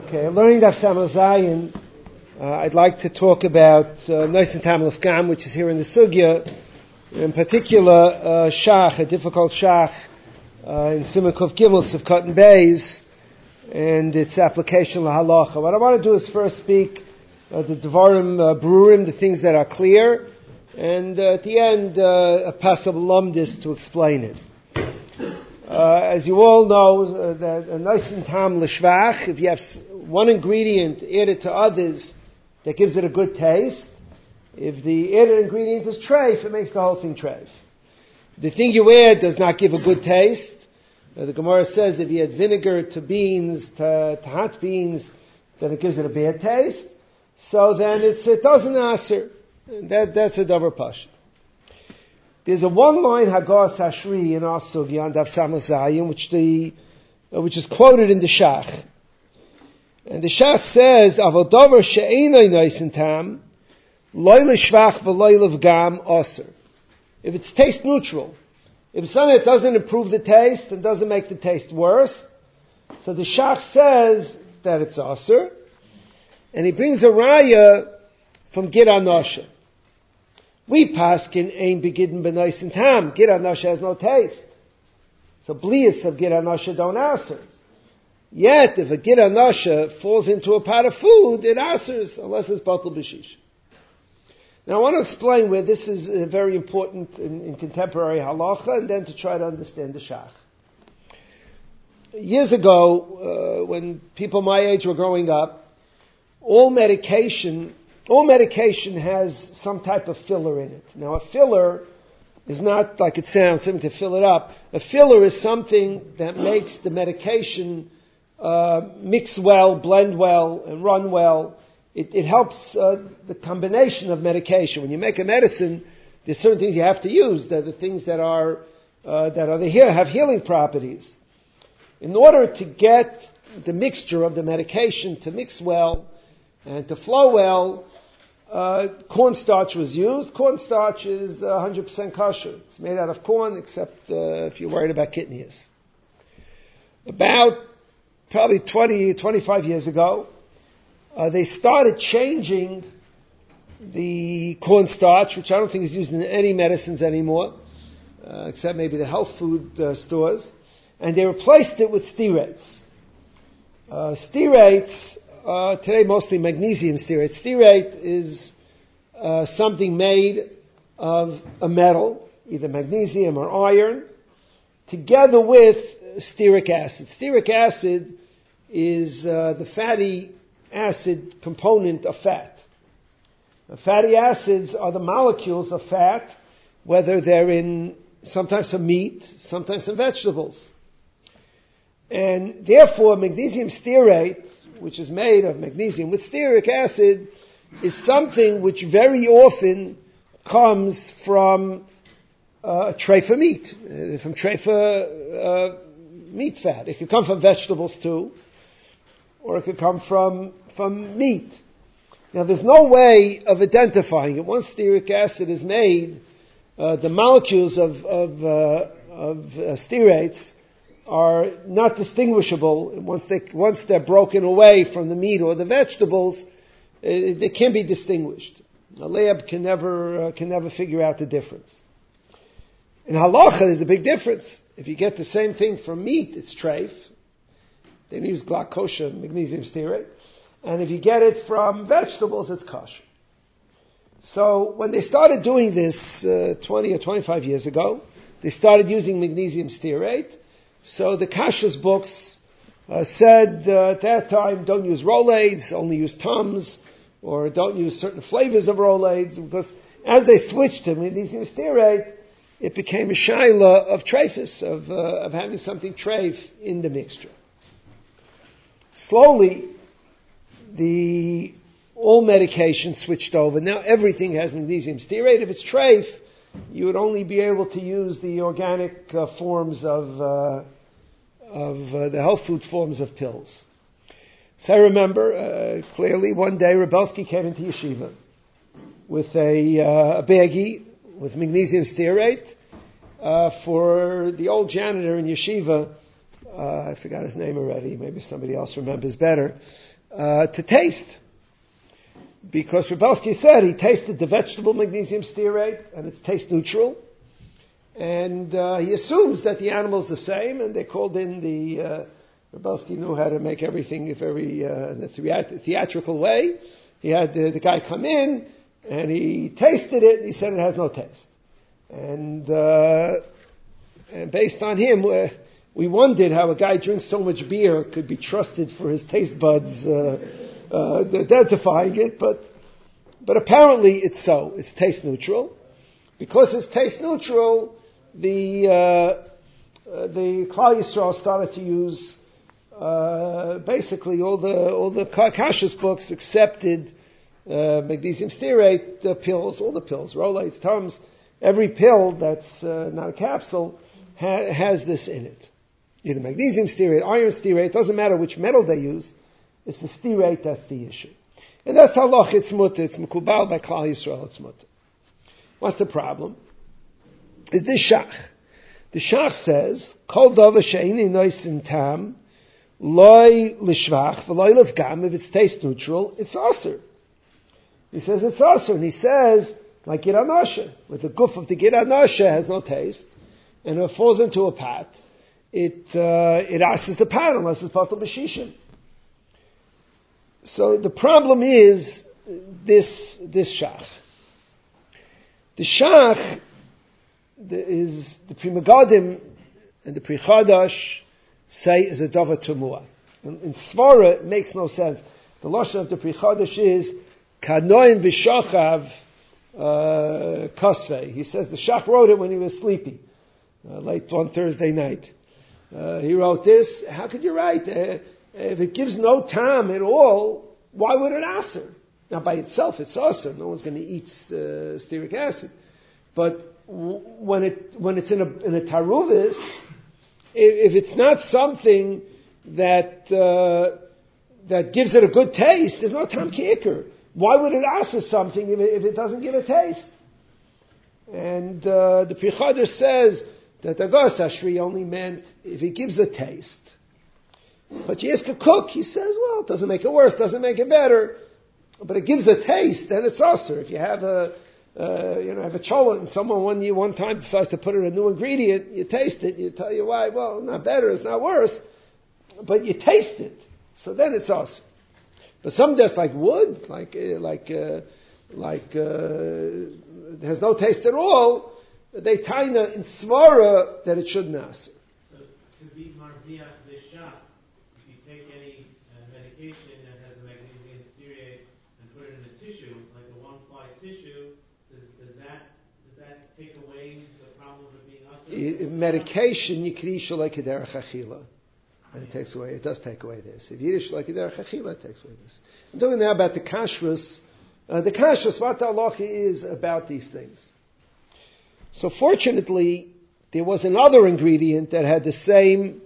Okay, learning Daf Samach Zayin. I'd like to talk about Nois and Tam L'Fgam, which is here in the Sugya, in particular Shach, a difficult Shach in Siman Kuf Gimel Sivkot and Beis, and its application lahalacha. What I want to do is first speak the Devarim Brurim, the things that are clear, and at the end a possible lumdis to explain it. As you all know, that a nice and tam l'shvach, if you have one ingredient added to others that gives it a good taste, if the added ingredient is treif, it makes the whole thing treif. The thing you add does not give a good taste. The Gemara says if you add vinegar to beans, to hot beans, then it gives it a bad taste. So then it doesn't answer. That's a davar pasha. There's a one-line Hagas Hashri in our Sugya on Daf Samach Zayin, which is quoted in the Shach. And the Shach says, "Avodavar she'einay noisen tam, loy l'shvach v'loy l'vgam aser." If it's taste neutral, if it's something that doesn't improve the taste and doesn't make the taste worse, so the Shach says that it's aser, and he brings a raya from Gid Anosha. We paskin ain begidden b'nois and tam. Gid Anosha has no taste. So blias of Gid Anosha don't answer. Yet, if a Gid Anosha falls into a pot of food, it answers, unless it's batal b'shish. Now I want to explain where this is very important in contemporary halacha, and then to try to understand the shach. Years ago, when people my age were growing up, all medication has some type of filler in it. Now, a filler is not like it sounds, something to fill it up. A filler is something that makes the medication mix well, blend well, and run well. It helps the combination of medication. When you make a medicine, there's certain things you have to use. They're the things that have healing properties. In order to get the mixture of the medication to mix well and to flow well, cornstarch was used. Cornstarch is 100% kosher. It's made out of corn, except if you're worried about kidneys. About probably 25 years ago, they started changing the cornstarch, which I don't think is used in any medicines anymore, except maybe the health food stores, and they replaced it with stearates. Stearates, today mostly magnesium stearate. Stearate is something made of a metal, either magnesium or iron, together with stearic acid. Stearic acid is the fatty acid component of fat. Fatty acids are the molecules of fat, whether they're in sometimes some meat, sometimes some vegetables. And therefore, magnesium stearate, which is made of magnesium with stearic acid, is something which very often comes from treifa meat, from treifa meat fat. It could come from vegetables too, or it could come from meat. Now, there's no way of identifying it. Once stearic acid is made, the molecules of stearates are not distinguishable. Once they're broken away from the meat or the vegetables, they can't be distinguished. A lab can never figure out the difference. In halacha, there's a big difference. If you get the same thing from meat, it's treif. They use glycosa, magnesium stearate. And if you get it from vegetables, it's kosher. So when they started doing this 20 or 25 years ago, they started using magnesium stearate. So the kashrus books said at that time, don't use Rolaids, only use Tums, or don't use certain flavors of Rolaids, because as they switched to magnesium stearate, it became a shaila of treifus, of having something treif in the mixture. Slowly, all medication switched over. Now everything has magnesium stearate. If it's treif, you would only be able to use the organic forms of the health food forms of pills. So I remember clearly one day Rebelsky came into yeshiva with a baggie with magnesium stearate for the old janitor in yeshiva. I forgot his name already. Maybe somebody else remembers better. to taste. Because Rebelsky said he tasted the vegetable magnesium stearate and it's taste neutral. And he assumes that the animal's the same, and they called in the... Rebelsky knew how to make everything very in a theatrical way. He had the guy come in, and he tasted it, and he said it has no taste. And based on him, we wondered how a guy drinks so much beer could be trusted for his taste buds identifying it, but apparently it's so. It's taste neutral. Because it's taste neutral, the Klal Yisrael started to use basically all the Kashrus books accepted magnesium stearate pills, all the pills, Rolaids, Tums, every pill that's not a capsule has this in it. Either magnesium stearate, iron stearate, doesn't matter which metal they use, it's the stearate that's the issue. And that's halach, it's mutter, it's mekubal by Klal Yisrael, it's mutter. What's the problem? Is this shach. The shach says, Kol davar she'eini noisin tam, loy lishvach, v'loy lefgam, if it's taste neutral, it's aser. He says it's aser, and he says, like Gid Anasha, with the goof of the Gid Anasha has no taste, and if it falls into a pot, it asks the pot unless it's patel b'shishim. So the problem is this shach. The shach is the Pri Megadim and the Pri Chadash say is a davar tumua. In Svara it makes no sense. The lashon of the Pri Chadash is kanoim v'shachav kasvei. He says the shach wrote it when he was sleepy, late one Thursday night. He wrote this. How could you write? If it gives no time at all, why would it aser? Now by itself it's aser. No one's going to eat stearic acid. But when it's in a taruvis, if it's not something that gives it a good taste, there's no tam kicker. Why would it aser something if it doesn't give a taste? And the Pri Chadash says that the Gas Ashri only meant if it gives a taste. But you ask a cook, he says, well, it doesn't make it worse, doesn't make it better, but it gives a taste, then it's aser. If you have have a cholent and someone one time decides to put in a new ingredient, you taste it, you tell your wife, well, not better, it's not worse, but you taste it, so then it's aser. But some just like wood, it has no taste at all, they taina in svara that it shouldn't aser. So to be marviach this shot, if you take any medication that has a magnesium stearate and put it in a tissue, like a one-ply tissue, does that take away the problem of being aser? Medication, yikri like a derech achila. And it does take away this. If Yiddish like a derech achila, it takes away this. I'm talking now about the kashrus. The kashrus, what the halacha is about these things. So fortunately, there was another ingredient that had the same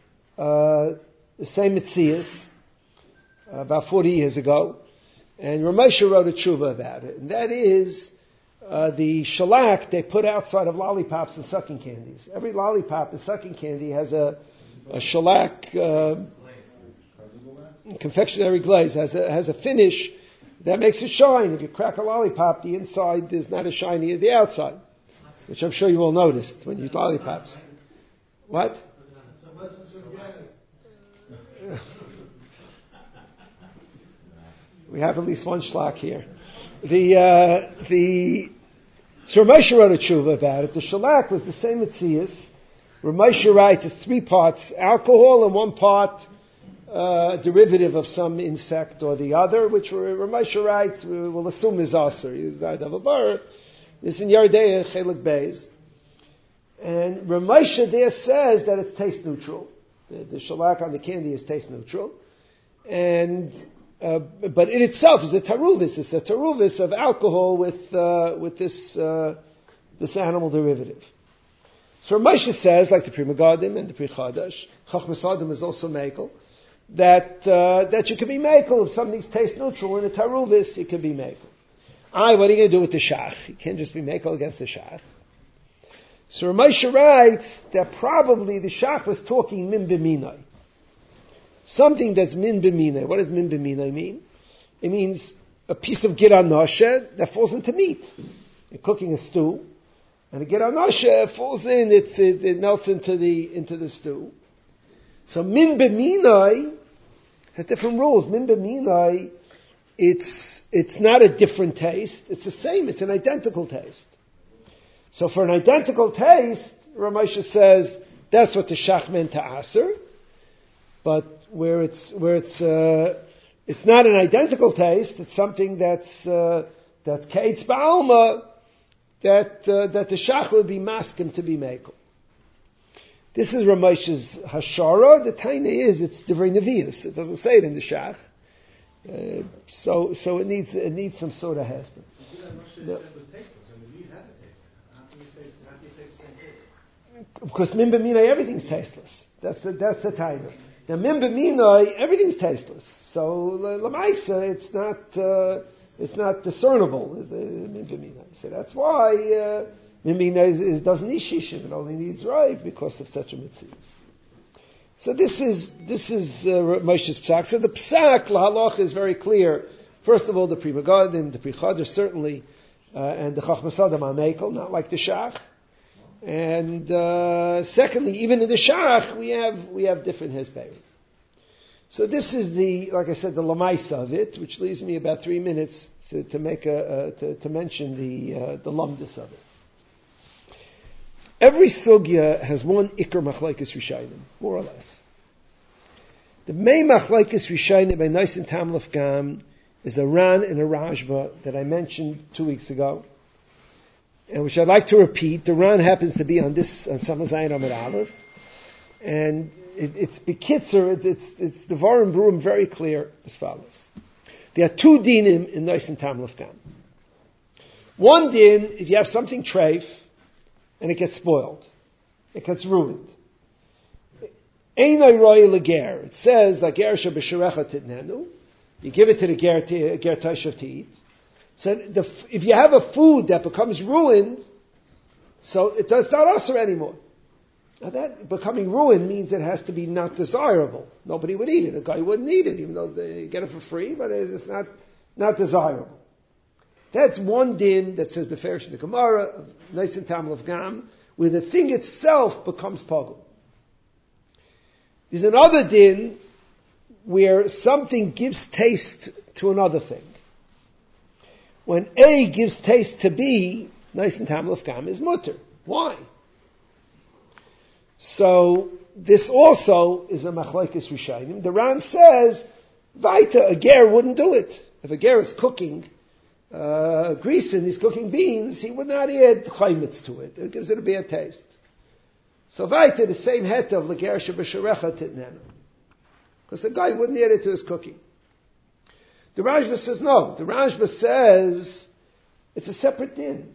metzias about 40 years ago, and Ramesha wrote a tshuva about it, and that is the shellac they put outside of lollipops and sucking candies. Every lollipop and sucking candy has a shellac confectionery glaze, has a finish that makes it shine. If you crack a lollipop, the inside is not as shiny as the outside, which I'm sure you all noticed when you eat lollipops. What? We have at least one schlock here. So Ramesha wrote a tshuva about it. The shellac was the same metzias. Ramesha writes it's 3 parts alcohol and 1 part derivative of some insect or the other, which Ramesha writes we'll assume is aser. He's died of a bird. This in Yardei Chelik Beis. And Ramesha there says that it's taste neutral. The shellac on the candy is taste neutral. And but in itself is a taruvis. It's a taruvis of alcohol with this animal derivative. So Ramesha says, like the Pri Megadim and the Pri Chadash, Chachmas Adam is also mekel, that you can be mekel if something's taste neutral in a taruvis, it can be mekel. What are you going to do with the shach? You can't just be mekel against the shach. So Ramesha writes that probably the shach was talking min b'minai. something that's min b'minai. What does min b'minai mean? It means a piece of gir anoshe that falls into meat. You're cooking a stew, and the gir anoshe falls in. It melts into the stew. So min b'minai has different rules. Min b'minai, it's not a different taste. It's the same. It's an identical taste. So for an identical taste, Ramosha says that's what the shach meant to aser. But where it's not an identical taste, it's something that's kaitz ba'alma, that the shach would be maskim to be mekel. This is Ramosha's hashara. The taina is it's divrei nevius. It doesn't say it in the shach. So it needs some sort of hesed. Because min b'minai everything's tasteless. That's the taina. Now min b'minai everything's tasteless. So l'maisa it's not discernible. Min b'minai. So that's why min b'minai doesn't need shishim. It only needs rive because of such a mitzvah. So this is Moshe's psak. So the psak lahalacha is very clear. First of all, the Pri Megadim, the Pri Chadar certainly, and the Chachmas Adam are mekel, not like the shach. And secondly, even in the shach, we have different hezberim. So this is like I said, the lamaisa of it, which leaves me about 3 minutes to mention the lumdus of it. Every sugya has one ikar machlekes rishayim, more or less. The main machlekes rishayim by Nisan Tam Lefgam is a Ran and a Rashba that I mentioned 2 weeks ago, and which I'd like to repeat. The Ran happens to be on Samazayin Amid Aleph, and it's bekitzer. It's the Varim Bruim very clear as follows. There are 2 dinim in Nisan Tam Lefgam. One din, if you have something treif, and it gets spoiled. It gets ruined. Einay roy leger. It says, like ger shebesherecha titnenu. You give it to the ger tashav to eat. So if you have a food that becomes ruined, so it does not usher anymore. Now that becoming ruined means it has to be not desirable. Nobody would eat it. A guy wouldn't eat it, even though they get it for free, but it's not desirable. That's one din that says beferish in the Gemara, Nisan Tam Lefgam, where the thing itself becomes pogum. There's another din where something gives taste to another thing. When A gives taste to B, Nisan Tam Lefgam is mutter. Why? So this also is a machlekes rishayim. The Ran says, Vaita, a ger wouldn't do it. If a ger is cooking grease and he's cooking beans, he would not add chaymitz to it. It gives it a bad taste. So Vaita, the same het of leger shebesherecha titnenu. Because the guy wouldn't add it to his cooking. The Rashba says no. The Rashba says it's a separate din.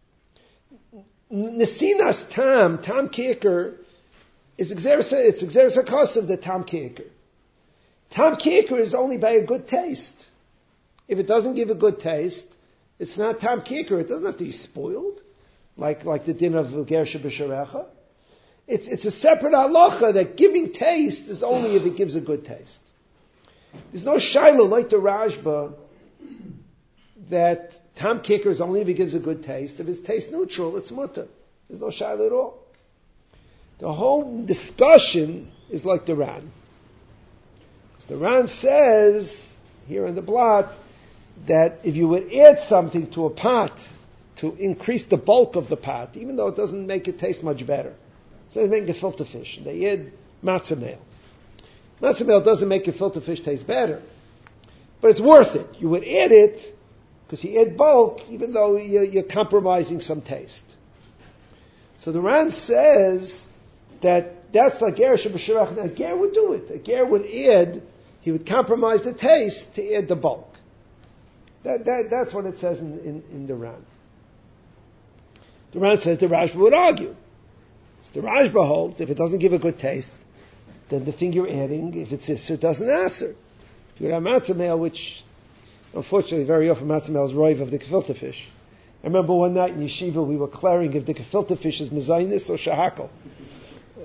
Nesinas tam kiker, is it's exeris hakos of the tam kiker. Tam kiker is only by a good taste. If it doesn't give a good taste, it's not tam kiker. It doesn't have to be spoiled, like the din of ger shebesherecha. It's a separate halacha that giving taste is only if it gives a good taste. There's no shiloh like the Rashba that tam kiker is only if it gives a good taste. If it's taste neutral, it's mutter. There's no shiloh at all. The whole discussion is like the Ran. The Ran says here in the blot that if you would add something to a pot to increase the bulk of the pot, even though it doesn't make it taste much better, so they make gefilte fish. They add matzah meal. Matzah meal doesn't make gefilte fish taste better, but it's worth it. You would add it because you add bulk, even though you're compromising some taste. So the Ran says that's like ger shebesherecha. A ger would do it. A ger would add. He would compromise the taste to add the bulk. That's what it says in the Ran. The Ran says the Rashba would argue. So the Rashba holds if it doesn't give a good taste, then the thing you're adding, if it doesn't answer. If you have matzah meal, which unfortunately very often matzah meal is roiv of the gefilte fish. I remember one night in yeshiva we were clearing if the gefilte fish is mezainis or shahakal.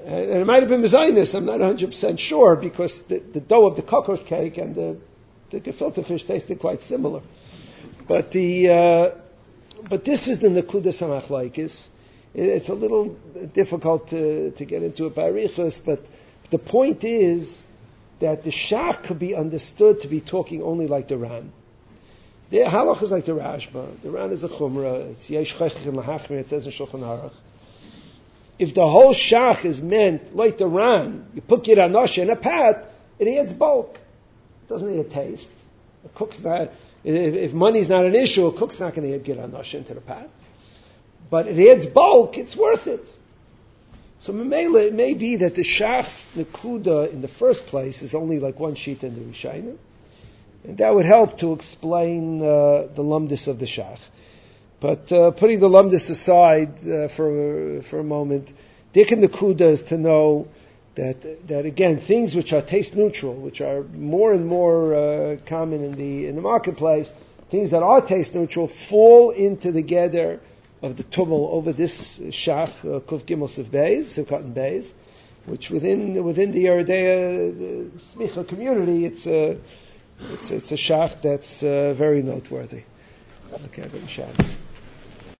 and it might have been Mezainis, I'm not 100% sure, because the dough of the kokos cake and the gefilte fish tasted quite similar. But this is the Nekudas HaMachlokes. It's a little difficult to get into it by Arichos, but the point is that the Shach could be understood to be talking only like the Ran. The Halach is like the Rashba. The Ran is a Chumrah. It's Yesh Cheshach and Lahachmir. It says in Shulchan Aruch. If the whole Shach is meant like the Ran, you put Gid Anosha in a pat, it adds bulk. It doesn't need a taste. A cook's not. If money's not an issue, a cook's not going to add Gid Anosha into the pat. But it adds bulk, it's worth it. So it may be that the Shach's Nekuda in the first place is only like one sheet in the Rishayim. And that would help to explain the lumdis of the Shach. But putting the lumdis aside for a moment, Dik and Nekuda is to know that again, things which are taste neutral, which are more and more common in the marketplace, things that are taste neutral fall into the gather of the tumul over this Shach, Kuf Gimel Siv Beis, Sivkat and Beis, which within the Yeridea Smicha community, it's a Shach that's very noteworthy. Okay, Shabbos.